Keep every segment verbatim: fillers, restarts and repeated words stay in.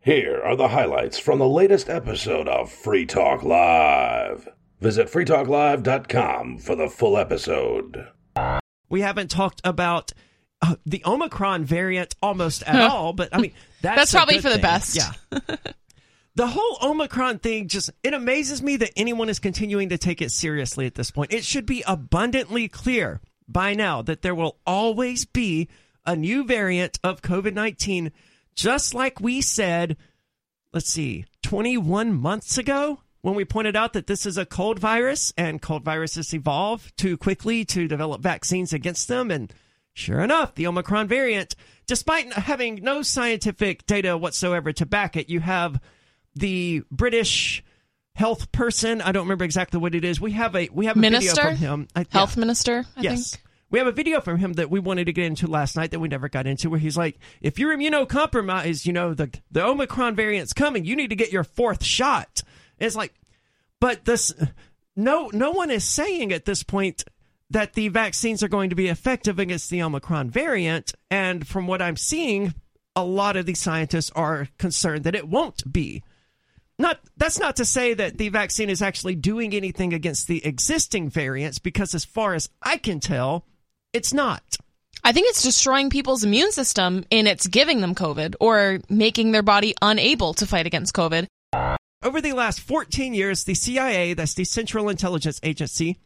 Here are the highlights from the latest episode of Free Talk Live. Visit free talk live dot com for the full episode. We haven't talked about uh, the Omicron variant almost at all, but I mean, that's, that's probably for thing. the best. Yeah. The whole Omicron thing just, it amazes me that anyone is continuing to take it seriously at this point. It should be abundantly clear by now that there will always be a new variant of COVID nineteen, just like we said, let's see, twenty-one months ago when we pointed out that this is a cold virus and cold viruses evolve too quickly to develop vaccines against them. And sure enough, the Omicron variant, despite having no scientific data whatsoever to back it, you have the British health person. I don't remember exactly what it is. We have a we have a minister? video from him. I, health yeah. minister, I yes. think. We have a video from him that we wanted to get into last night that we never got into, where he's like, if you're immunocompromised, you know, the, the Omicron variant's coming. You need to get your fourth shot. And it's like, but this, no, no one is saying at this point that the vaccines are going to be effective against the Omicron variant. And from what I'm seeing, a lot of these scientists are concerned that it won't be. Not that's not to say that the vaccine is actually doing anything against the existing variants, because as far as I can tell, it's not. I think it's destroying people's immune system, and it's giving them COVID or making their body unable to fight against COVID. Over the last fourteen years, the C I A, that's the Central Intelligence Agency,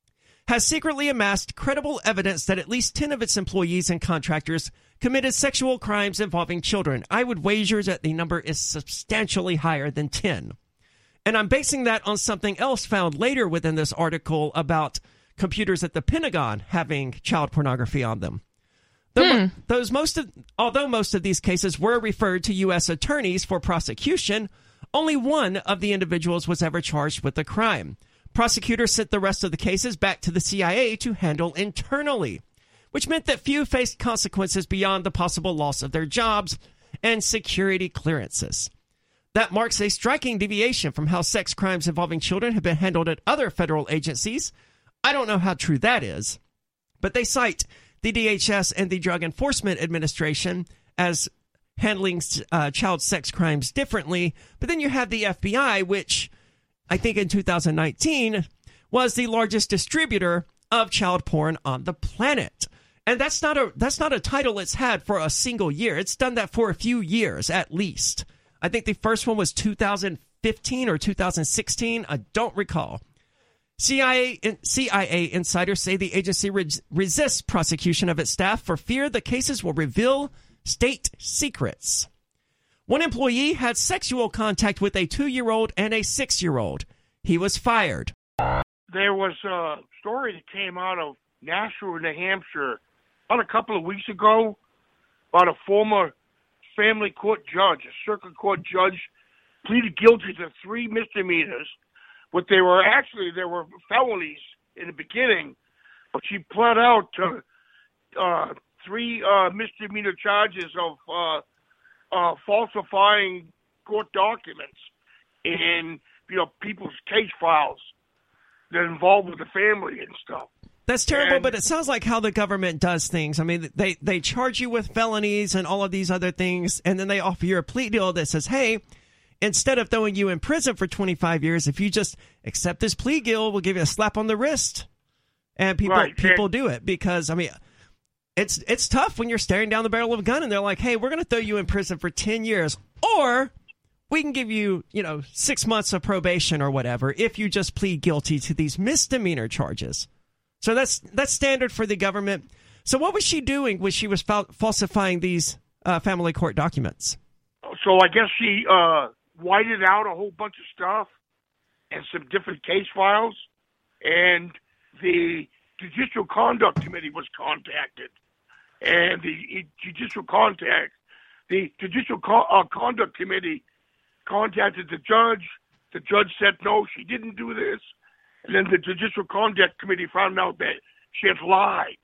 has secretly amassed credible evidence that at least ten of its employees and contractors committed sexual crimes involving children. I would wager that the number is substantially higher than ten. And I'm basing that on something else found later within this article about computers at the Pentagon having child pornography on them. Hmm. Those most of, although most of these cases were referred to U S attorneys for prosecution, only one of the individuals was ever charged with the crime. Prosecutors sent the rest of the cases back to the C I A to handle internally, which meant that few faced consequences beyond the possible loss of their jobs and security clearances. That marks a striking deviation from how sex crimes involving children have been handled at other federal agencies. I don't know how true that is, but they cite the D H S and the Drug Enforcement Administration as handling uh, child sex crimes differently. But then you have the F B I, which I think in two thousand nineteen was the largest distributor of child porn on the planet. And that's not a that's not a title it's had for a single year. It's done that for a few years at least. I think the first one was two thousand fifteen or two thousand sixteen. I don't recall. C I A, C I A insiders say the agency re- resists prosecution of its staff for fear the cases will reveal state secrets. One employee had sexual contact with a two-year-old and a six-year-old. He was fired. There was a story that came out of Nashua, New Hampshire, about a couple of weeks ago, about a former family court judge, a circuit court judge, pleaded guilty to three misdemeanors. But they were actually, there were felonies in the beginning, but she pled out to uh, three uh, misdemeanor charges of uh, uh, falsifying court documents and, you know, people's case files that involved with the family and stuff. That's terrible, and, but it sounds like how the government does things. I mean, they, they charge you with felonies and all of these other things, and then they offer you a plea deal that says, hey, instead of throwing you in prison for twenty-five years, if you just accept this plea deal, we'll give you a slap on the wrist. And people right, people and, do it because, I mean, it's it's tough when you're staring down the barrel of a gun and they're like, hey, we're going to throw you in prison for ten years. Or we can give you, you know, six months of probation or whatever if you just plead guilty to these misdemeanor charges. So that's that's standard for the government. So what was she doing when she was fal- falsifying these uh, family court documents? So I guess she uh, whited out a whole bunch of stuff and some different case files, and the Judicial Conduct Committee was contacted, and the Judicial Contact, the Judicial Co- uh, Conduct Committee contacted the judge. The judge said no, she didn't do this, and then the Judicial Conduct Committee found out that she had lied.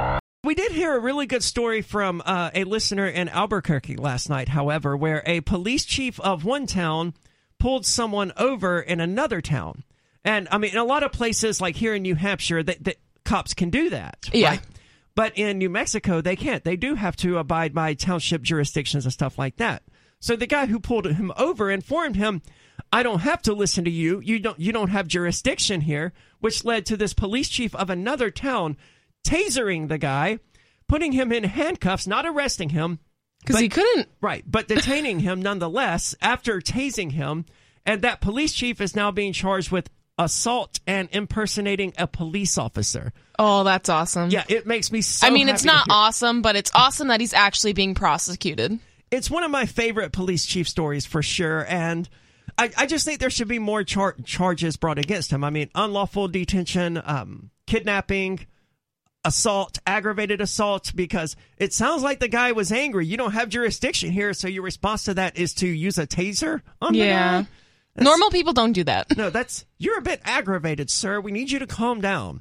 We did hear a really good story from uh, a listener in Albuquerque last night, however, where a police chief of one town pulled someone over in another town. And, I mean, in a lot of places, like here in New Hampshire, that, that cops can do that. Yeah. Right? But in New Mexico, they can't. They do have to abide by township jurisdictions and stuff like that. So the guy who pulled him over informed him, I don't have to listen to you. You don't you don't have jurisdiction here, which led to this police chief of another town tasering the guy, putting him in handcuffs, not arresting him. Because he couldn't. Right, but detaining him nonetheless after tasing him. And that police chief is now being charged with assault and impersonating a police officer. Oh, that's awesome. Yeah, it makes me so I mean, it's happy to not hear. awesome, but it's awesome that he's actually being prosecuted. It's one of my favorite police chief stories for sure, and I, I just think there should be more char- charges brought against him. I mean, unlawful detention, um, kidnapping, assault, aggravated assault, because it sounds like the guy was angry. You don't have jurisdiction here, so your response to that is to use a taser on the Yeah. guy? That's- Normal people don't do that. No, that's, you're a bit aggravated, sir. We need you to calm down.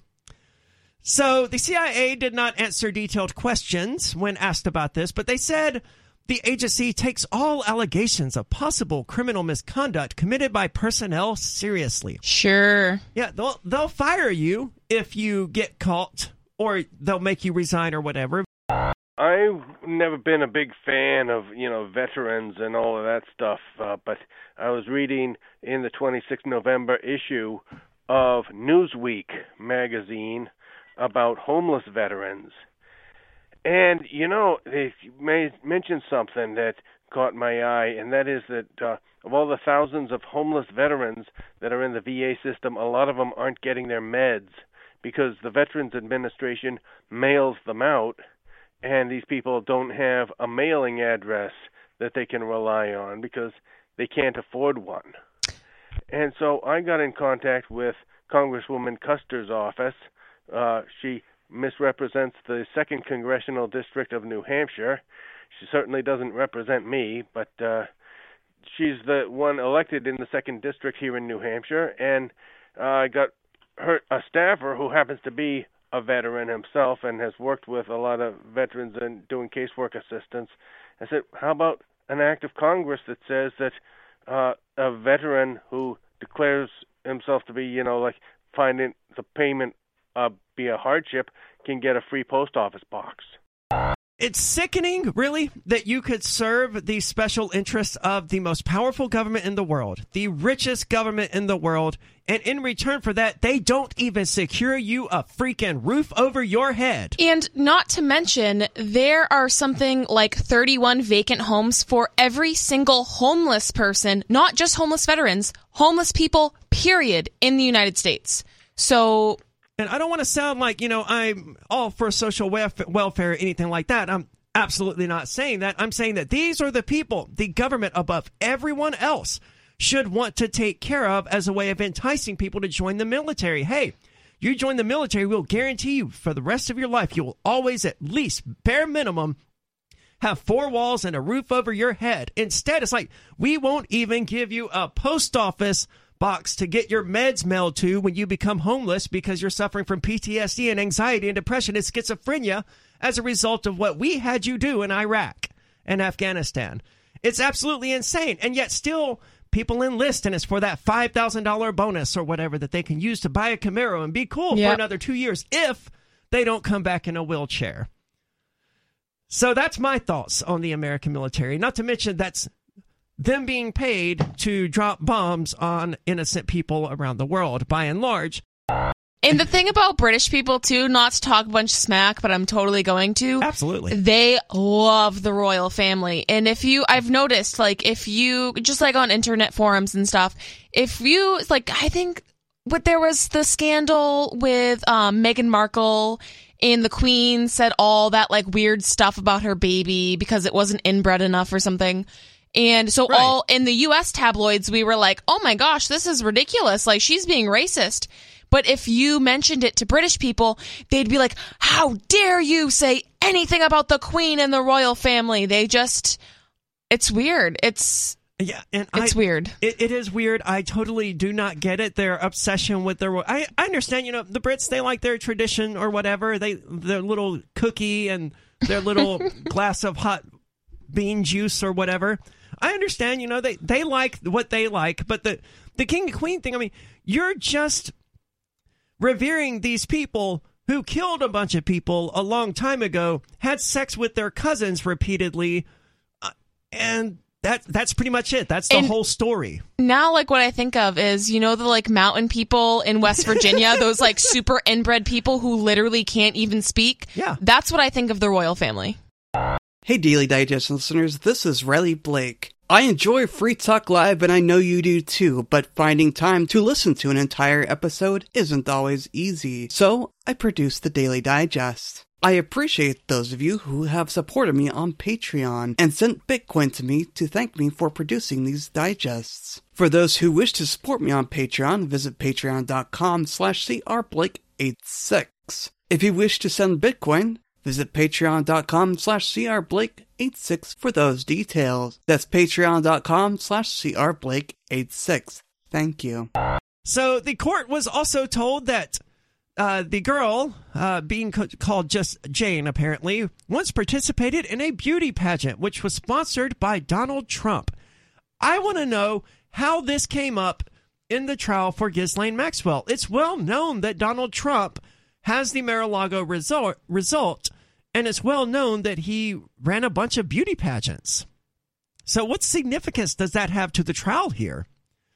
So the C I A did not answer detailed questions when asked about this, but they said the agency takes all allegations of possible criminal misconduct committed by personnel seriously. Sure. Yeah, they'll they'll fire you if you get caught, or they'll make you resign or whatever. I've never been a big fan of, you know, veterans and all of that stuff, uh, but I was reading in the twenty-sixth November issue of Newsweek magazine about homeless veterans. And, you know, they may mention something that caught my eye, and that is that uh, of all the thousands of homeless veterans that are in the V A system, a lot of them aren't getting their meds because the Veterans Administration mails them out, and these people don't have a mailing address that they can rely on because they can't afford one. And so I got in contact with Congresswoman Custer's office. Uh, she misrepresents the second Congressional District of New Hampshire. She certainly doesn't represent me, but uh, she's the one elected in the second district here in New Hampshire, and uh, I got her a staffer who happens to be a veteran himself and has worked with a lot of veterans and doing casework assistance. I said, how about an act of Congress that says that uh, a veteran who declares himself to be, you know, like finding the payment uh, be a hardship can get a free post office box? It's sickening, really, that you could serve the special interests of the most powerful government in the world, the richest government in the world, and in return for that, they don't even secure you a freaking roof over your head. And not to mention, there are something like thirty-one vacant homes for every single homeless person, not just homeless veterans, homeless people, period, in the United States. So... And I don't want to sound like, you know, I'm all for social welfare or anything like that. I'm absolutely not saying that. I'm saying that these are the people the government above everyone else should want to take care of as a way of enticing people to join the military. Hey, you join the military, we'll guarantee you for the rest of your life, you will always at least, bare minimum, have four walls and a roof over your head. Instead, it's like, we won't even give you a post office box to get your meds mailed to when you become homeless because you're suffering from P T S D and anxiety and depression and schizophrenia as a result of what we had you do in Iraq and Afghanistan. It's absolutely insane. And yet still people enlist, and it's for that five thousand dollars bonus or whatever that they can use to buy a Camaro and be cool Yep. for another two years if they don't come back in a wheelchair. So that's my thoughts on the American military. Not to mention that's them being paid to drop bombs on innocent people around the world, by and large. And the thing about British people, too, not to talk a bunch of smack, but I'm totally going to. Absolutely. They love the royal family. And if you, I've noticed, like, if you, just like on internet forums and stuff, if you, like, I think what there was the scandal with um, Meghan Markle and the Queen said all that, like, weird stuff about her baby because it wasn't inbred enough or something. And so Right. all in the U S tabloids, we were like, oh my gosh, this is ridiculous. Like, she's being racist. But if you mentioned it to British people, they'd be like, how dare you say anything about the Queen and the royal family? They just, it's weird. It's, Yeah, and it's I, weird. It, it is weird. I totally do not get it. Their obsession with their. I, I understand, you know, the Brits, they like their tradition or whatever. They Their little cookie and their little glass of hot bean juice or whatever. I understand, you know, they, they like what they like, but the, the king and queen thing, I mean, you're just revering these people who killed a bunch of people a long time ago, had sex with their cousins repeatedly, uh, and that that's pretty much it. That's the And whole story. Now, like, what I think of is, you know, the, like, mountain people in West Virginia, those, like, super inbred people who literally can't even speak. Yeah. That's what I think of the royal family. Hey, Daily Digest listeners, this is Riley Blake. I enjoy Free Talk Live, and I know you do too, but finding time to listen to an entire episode isn't always easy. So, I produce the Daily Digest. I appreciate those of you who have supported me on Patreon and sent Bitcoin to me to thank me for producing these digests. For those who wish to support me on Patreon, visit patreon.com slash crblake86. If you wish to send Bitcoin, visit patreon.com slash crblake86 for those details. That's patreon.com slash crblake86. Thank you. So the court was also told that Uh, the girl, uh, being co- called just Jane, apparently, once participated in a beauty pageant, which was sponsored by Donald Trump. I want to know how this came up in the trial for Ghislaine Maxwell. It's well known that Donald Trump has the Mar-a-Lago result, result, and it's well known that he ran a bunch of beauty pageants. So what significance does that have to the trial here?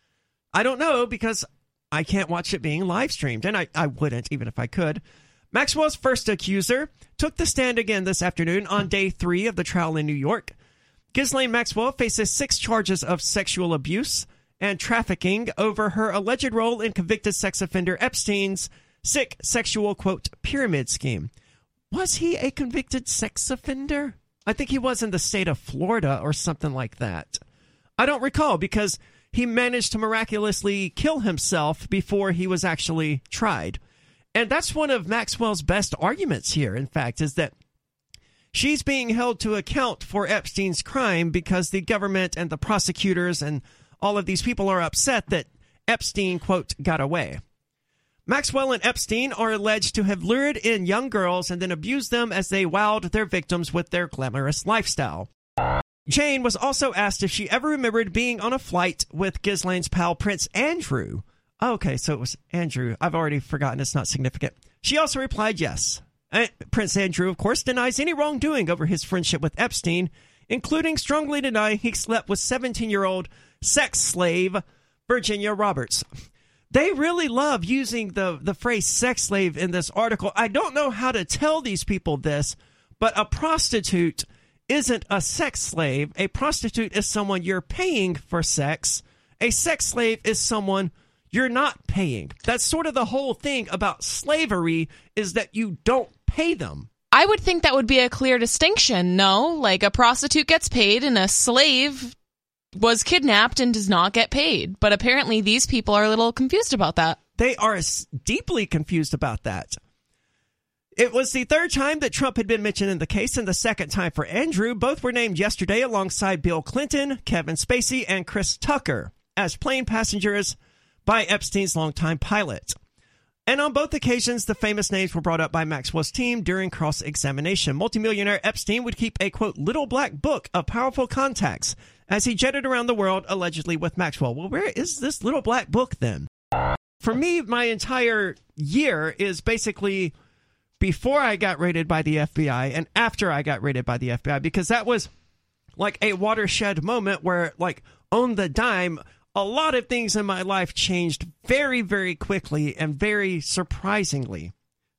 I don't know, because I can't watch it being live streamed, and I, I wouldn't, even if I could. Maxwell's first accuser took the stand again this afternoon on day three of the trial in New York. Ghislaine Maxwell faces six charges of sexual abuse and trafficking over her alleged role in convicted sex offender Epstein's sick sexual, quote, pyramid scheme. Was he a convicted sex offender? I think he was in the state of Florida or something like that. I don't recall, because he managed to miraculously kill himself before he was actually tried. And that's one of Maxwell's best arguments here, in fact, is that she's being held to account for Epstein's crime because the government and the prosecutors and all of these people are upset that Epstein, quote, got away. Maxwell and Epstein are alleged to have lured in young girls and then abused them as they wowed their victims with their glamorous lifestyle. Jane was also asked if she ever remembered being on a flight with Ghislaine's pal Prince Andrew. Oh, okay, so it was Andrew. I've already forgotten. It's not significant. She also replied yes. Uh, Prince Andrew, of course, denies any wrongdoing over his friendship with Epstein, including strongly denying he slept with seventeen-year-old sex slave Virginia Roberts. They really love using the, the phrase sex slave in this article. I don't know how to tell these people this, but a prostitute isn't a sex slave. A prostitute is someone you're paying for sex. A sex slave is someone you're not paying. That's sort of the whole thing about slavery, is that you don't pay them. I would think that would be a clear distinction, no? Like, a prostitute gets paid and a slave was kidnapped and does not get paid. But apparently these people are a little confused about that. They are deeply confused about that. It was the third time that Trump had been mentioned in the case, and the second time for Andrew. Both were named yesterday alongside Bill Clinton, Kevin Spacey, and Chris Tucker as plane passengers by Epstein's longtime pilot. And on both occasions, the famous names were brought up by Maxwell's team during cross-examination. Multimillionaire Epstein would keep a, quote, little black book of powerful contacts as he jetted around the world, allegedly with Maxwell. Well, where is this little black book then? For me, my entire year is basically before I got raided by the F B I and after I got raided by the F B I, because that was like a watershed moment where, like, on the dime, a lot of things in my life changed very, very quickly and very surprisingly.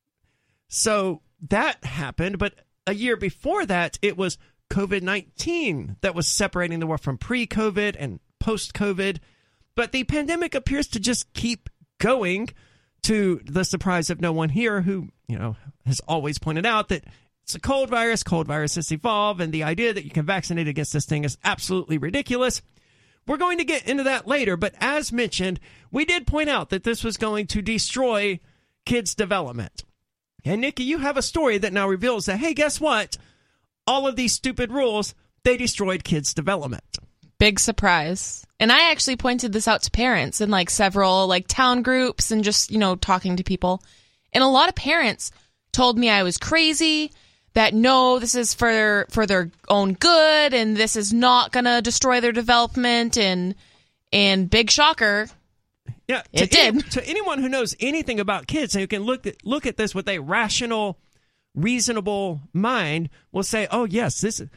So that happened, but a year before that, it was COVID nineteen that was separating the world from pre-COVID and post-COVID. But the pandemic appears to just keep going, to the surprise of no one here, who, you know, has always pointed out that it's a cold virus, cold viruses evolve, and the idea that you can vaccinate against this thing is absolutely ridiculous. We're going to get into that later, but as mentioned, we did point out that this was going to destroy kids' development. And Nikki, you have a story that now reveals that, hey, guess what? All of these stupid rules, they destroyed kids' development. Big surprise. And I actually pointed this out to parents in like several like town groups and just, you know, talking to people. And a lot of parents told me I was crazy, that no, this is for for their own good and this is not going to destroy their development. And and big shocker. Yeah, it to any, did. To anyone who knows anything about kids and who can look at, look at this with a rational, reasonable mind, will say, oh, yes, this is.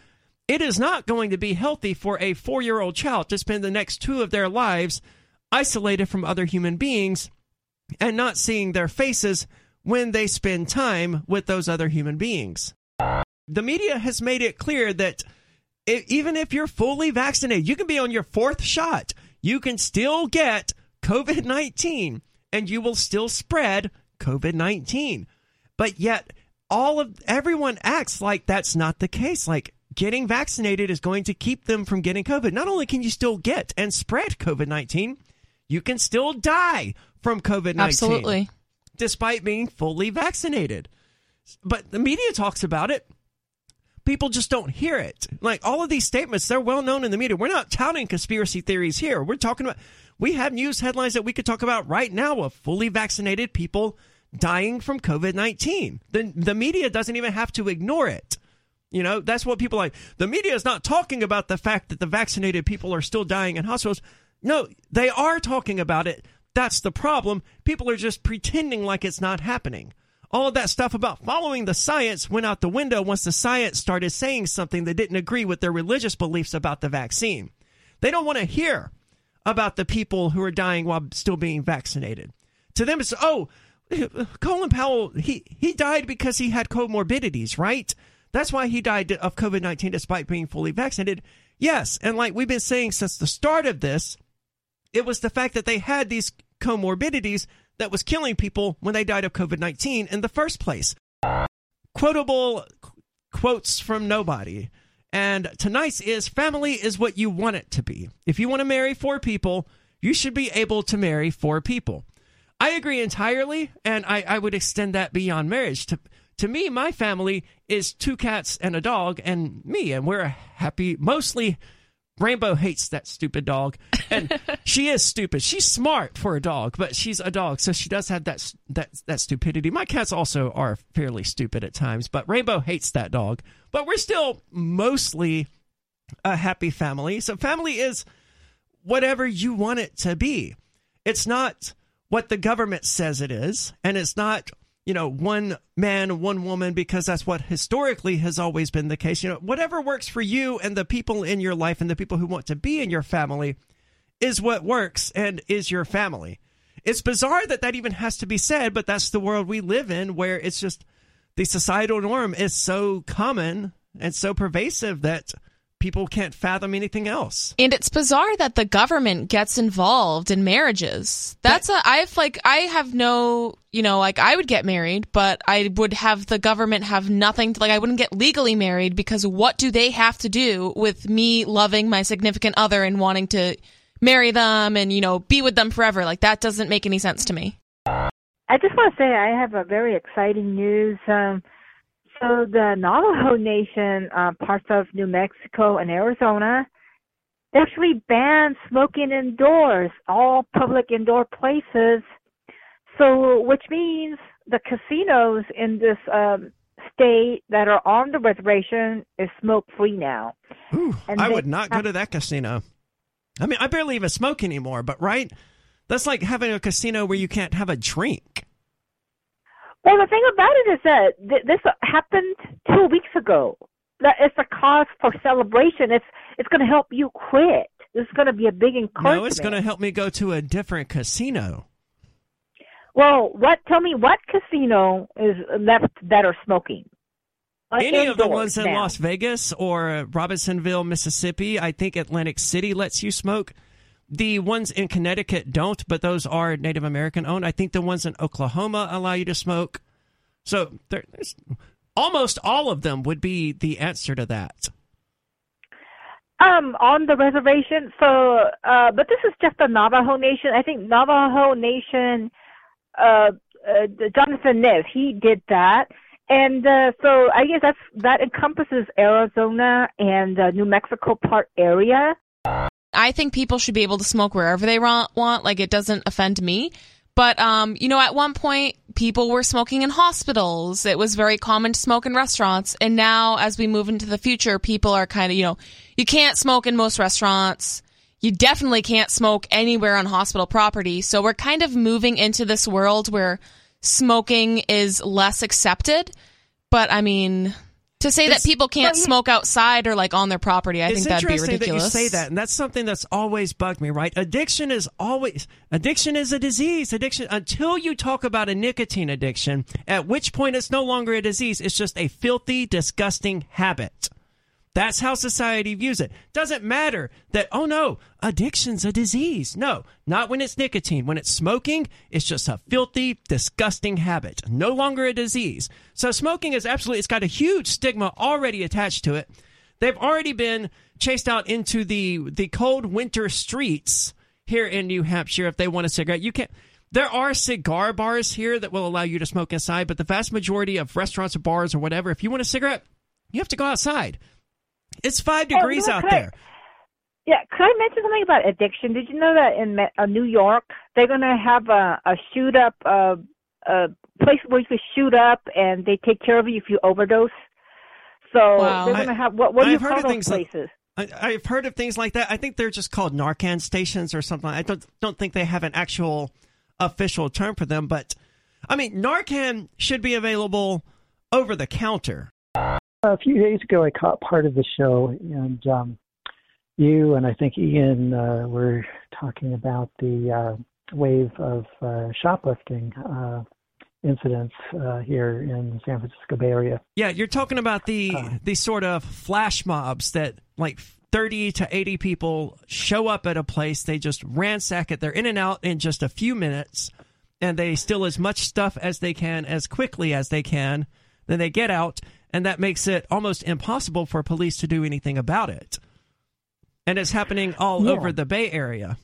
It is not going to be healthy for a four-year-old child to spend the next two of their lives isolated from other human beings and not seeing their faces when they spend time with those other human beings. The media has made it clear that it, even if you're fully vaccinated, you can be on your fourth shot, you can still get COVID nineteen and you will still spread COVID nineteen. But yet all of everyone acts like that's not the case. Like getting vaccinated is going to keep them from getting COVID. Not only can you still get and spread COVID nineteen, you can still die from COVID nineteen. Absolutely. Despite being fully vaccinated. But the media talks about it. People just don't hear it. Like all of these statements, they're well known in the media. We're not touting conspiracy theories here. We're talking about, we have news headlines that we could talk about right now of fully vaccinated people dying from COVID nineteen. The, the media doesn't even have to ignore it. You know, that's what people like. The media is not talking about the fact that the vaccinated people are still dying in hospitals. No, they are talking about it. That's the problem. People are just pretending like it's not happening. All of that stuff about following the science went out the window once the science started saying something that didn't agree with their religious beliefs about the vaccine. They don't want to hear about the people who are dying while still being vaccinated. To them, it's, oh, Colin Powell, he, he died because he had comorbidities, right? That's why he died of COVID nineteen despite being fully vaccinated. Yes, and like we've been saying since the start of this, it was the fact that they had these comorbidities that was killing people when they died of COVID nineteen in the first place. Quotable quotes from nobody. And tonight's is, family is what you want it to be. If you want to marry four people, you should be able to marry four people. I agree entirely, and I, I would extend that beyond marriage. To, to me, my family is two cats and a dog and me, and we're a happy, mostly Rainbow hates that stupid dog, and she is stupid. She's smart for a dog, but she's a dog, so she does have that that that stupidity. My cats also are fairly stupid at times, but Rainbow hates that dog. But we're still mostly a happy family. So family is whatever you want it to be. It's not what the government says it is, and it's not, you know, one man, one woman, because that's what historically has always been the case. You know, whatever works for you and the people in your life and the people who want to be in your family is what works and is your family. It's bizarre that that even has to be said, but that's the world we live in, where it's just the societal norm is so common and so pervasive that people can't fathom anything else. And it's bizarre that the government gets involved in marriages. That's a, I've like, I have no, you know, like I would get married, but I would have the government have nothing to, like, I wouldn't get legally married because what do they have to do with me loving my significant other and wanting to marry them and, you know, be with them forever? Like, that doesn't make any sense to me. I just want to say I have a very exciting news. Um, So the Navajo Nation, uh, parts of New Mexico and Arizona, they actually banned smoking indoors, all public indoor places. So, which means the casinos in this um, state that are on the reservation is smoke-free now. Ooh, and I they, would not go to that casino. I mean, I barely even smoke anymore, but right? That's like having a casino where you can't have a drink. Well, the thing about it is that th- this happened two weeks ago. That it's a cause for celebration. It's it's going to help you quit. This is going to be a big encouragement. No, it's going to help me go to a different casino. Well, what? Tell me what casino is left that are smoking? Uh, Any of the ones in now. Las Vegas or Robinsonville, Mississippi. I think Atlantic City lets you smoke. The ones in Connecticut don't, but those are Native American owned. I think the ones in Oklahoma allow you to smoke. So there, there's almost all of them would be the answer to that. Um, on the reservation. So, uh, but this is just the Navajo Nation. I think Navajo Nation, uh, uh Jonathan Nez, he did that. And uh, so I guess that's that encompasses Arizona and uh, New Mexico part area. I think people should be able to smoke wherever they want. Like, it doesn't offend me. But, um, you know, at one point, people were smoking in hospitals. It was very common to smoke in restaurants. And now, as we move into the future, people are kind of, you know, you can't smoke in most restaurants. You definitely can't smoke anywhere on hospital property. So we're kind of moving into this world where smoking is less accepted. But, I mean, To say that It's- people can't but you- smoke outside or like on their property, I it's think that'd be interesting ridiculous. that you say that, and that's something that's always bugged me. Right? Addiction is always addiction is a disease. Addiction until you talk about a nicotine addiction, at which point it's no longer a disease. It's just a filthy, disgusting habit. That's how society views it. Doesn't matter that, oh no, addiction's a disease. No, not when it's nicotine. When it's smoking, it's just a filthy, disgusting habit. No longer a disease. So smoking is absolutely, it's got a huge stigma already attached to it. They've already been chased out into the, the cold winter streets here in New Hampshire if they want a cigarette. You can't. There are cigar bars here that will allow you to smoke inside, but the vast majority of restaurants or bars or whatever, if you want a cigarette, you have to go outside. It's five degrees Oh, out could I- there. Yeah, could I mention something about addiction? Did you know that in uh, New York they're gonna have a, a shoot up, uh, a place where you can shoot up and they take care of you if you overdose. So Wow. they're gonna have what? What do I've you heard call of those things like- places? I, I've heard of things like that. I think they're just called Narcan stations or something. I don't don't think they have an actual official term for them. But I mean, Narcan should be available over the counter. A few days ago, I caught part of the show, and um, you and I think Ian uh, were talking about the uh, wave of uh, shoplifting uh, incidents uh, here in the San Francisco Bay Area. Yeah, you're talking about the Uh. the sort of flash mobs that like thirty to eighty people show up at a place. They just ransack it. They're in and out in just a few minutes, and they steal as much stuff as they can as quickly as they can. Then they get out, and that makes it almost impossible for police to do anything about it. And it's happening all Yeah. over the Bay Area.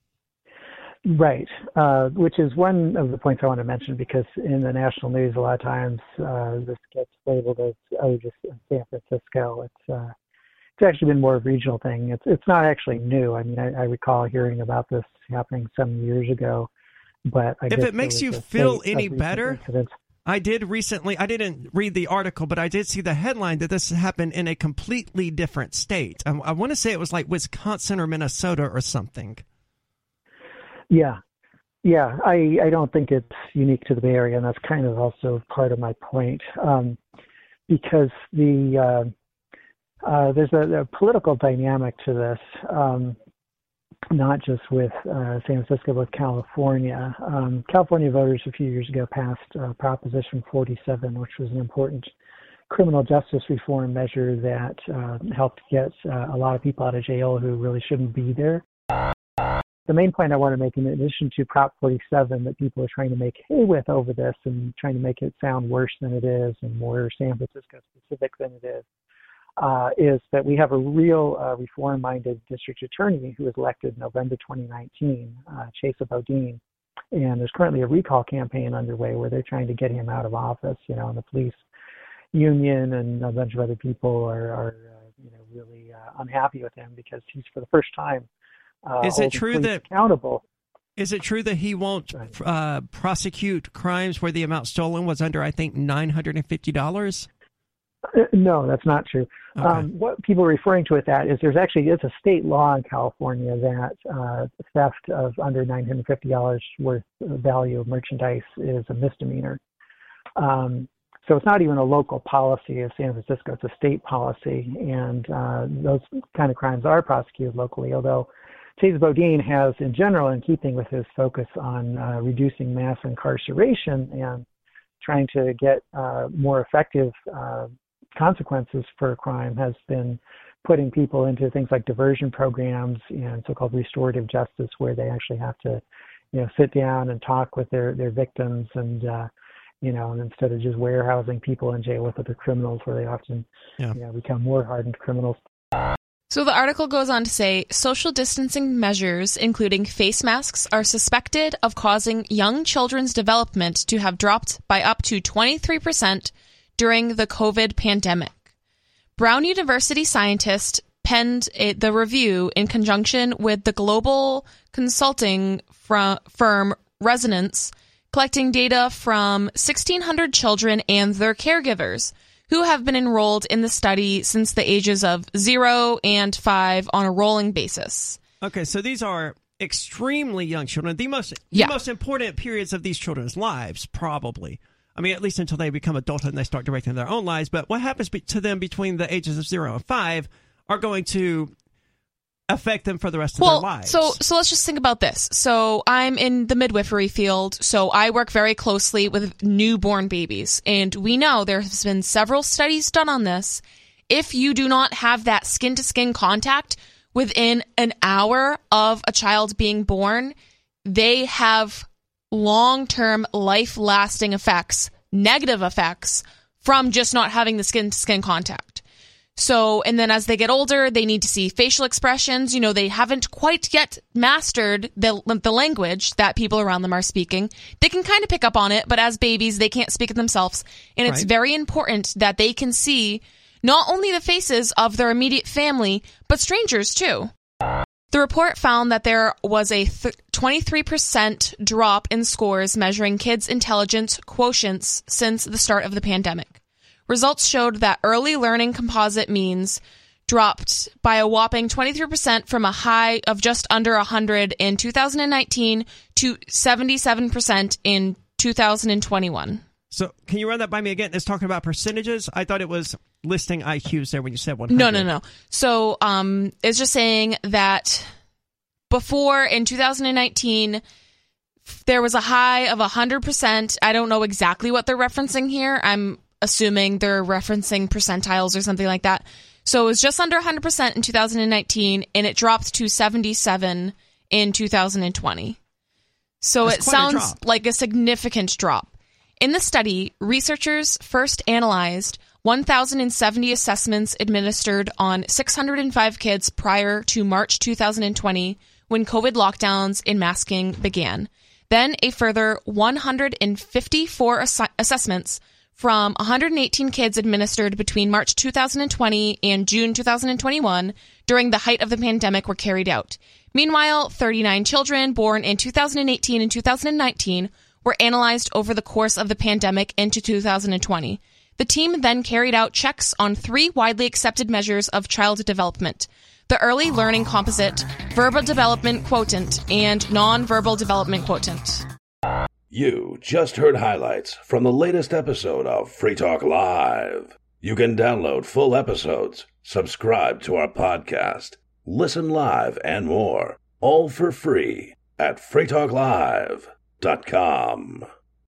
Right, uh, which is one of the points I want to mention, because in the national news a lot of times uh, this gets labeled as, oh, just in San Francisco. It's uh, it's actually been more of a regional thing. It's it's not actually new. I mean, I, I recall hearing about this happening some years ago. But I If guess it makes there you was a feel spate of any recent better, incidents. I did recently, I didn't read the article, but I did see the headline that this happened in a completely different state. I, I want to say it was like Wisconsin or Minnesota or something. Yeah, yeah. I, I don't think it's unique to the Bay Area, and that's kind of also part of my point, um, because the uh, uh, there's a, a political dynamic to this, um, not just with uh, San Francisco, but with California. Um, California voters a few years ago passed uh, Proposition forty-seven, which was an important criminal justice reform measure that uh, helped get uh, a lot of people out of jail who really shouldn't be there. The main point I want to make, in addition to Prop forty-seven, that people are trying to make hay with over this and trying to make it sound worse than it is and more San Francisco specific than it is, uh, is that we have a real uh, reform-minded district attorney who was elected in November twenty nineteen, uh, Chesa Bodine, and there's currently a recall campaign underway where they're trying to get him out of office. You know, and the police union and a bunch of other people are, are uh, you know, really uh, unhappy with him because he's, for the first time, Uh, Is it holding true police that- accountable? Is it true that he won't Right. uh, prosecute crimes where the amount stolen was under, I think, nine hundred fifty dollars? Uh, no, that's not true. Okay. Um, what people are referring to with that is there's actually it's a state law in California that uh, theft of under nine hundred fifty dollars worth of value of merchandise is a misdemeanor. Um, so it's not even a local policy of San Francisco; it's a state policy, and uh, those kind of crimes are prosecuted locally. Although Chesa Bodine has, in general, in keeping with his focus on uh, reducing mass incarceration and trying to get uh, more effective uh, consequences for crime, has been putting people into things like diversion programs and so-called restorative justice, where they actually have to, you know, sit down and talk with their, their victims, and uh, you know, and instead of just warehousing people in jail with other criminals, where they often, Yeah. you know, become more hardened criminals. So the article goes on to say social distancing measures, including face masks, are suspected of causing young children's development to have dropped by up to twenty-three percent during the COVID pandemic. Brown University scientists penned a, the review in conjunction with the global consulting fr- firm Resonance, collecting data from sixteen hundred children and their caregivers who have been enrolled in the study since the ages of zero and five on a rolling basis. Okay, so these are extremely young children. The most, Yeah. the most important periods of these children's lives, probably. I mean, at least until they become adulthood and they start directing their own lives. But what happens be- to them between the ages of zero and five are going to affect them for the rest of well, their lives. So, so let's just think about this. So I'm in the midwifery field, so I work very closely with newborn babies. And we know there has been several studies done on this. If you do not have that skin-to-skin contact within an hour of a child being born, they have long-term, life-lasting effects, negative effects, from just not having the skin-to-skin contact. So, and then as they get older, they need to see facial expressions. You know, they haven't quite yet mastered the the language that people around them are speaking. They can kind of pick up on it, but as babies, they can't speak it themselves. And it's Right. very important that they can see not only the faces of their immediate family, but strangers too. The report found that there was a th- twenty-three percent drop in scores measuring kids' intelligence quotients since the start of the pandemic. Results showed that early learning composite means dropped by a whopping twenty-three percent from a high of just under one hundred in two thousand nineteen to seventy-seven percent in two thousand twenty-one. So can you run that by me again? It's talking about percentages. I thought it was listing I Qs there when you said one hundred. No, no, no. So um, it's just saying that before in two thousand nineteen, there was a high of one hundred percent. I don't know exactly what they're referencing here. I'm assuming they're referencing percentiles or something like that. So it was just under one hundred percent in two thousand nineteen, and it dropped to seventy-seven in two thousand twenty. So That's it quite a sounds drop. like a significant drop. In the study, researchers first analyzed one thousand seventy assessments administered on six hundred five kids prior to March two thousand twenty, when COVID lockdowns and masking began. Then a further one hundred fifty-four ass- assessments from one hundred eighteen kids administered between March two thousand twenty and June two thousand twenty-one during the height of the pandemic were carried out. Meanwhile, thirty-nine children born in two thousand eighteen and two thousand nineteen were analyzed over the course of the pandemic into two thousand twenty. The team then carried out checks on three widely accepted measures of child development: the Early Learning Composite, Verbal Development Quotient, and Nonverbal Development Quotient. You just heard highlights from the latest episode of Free Talk Live. You can download full episodes, subscribe to our podcast, listen live, and more, all for free at free talk live dot com.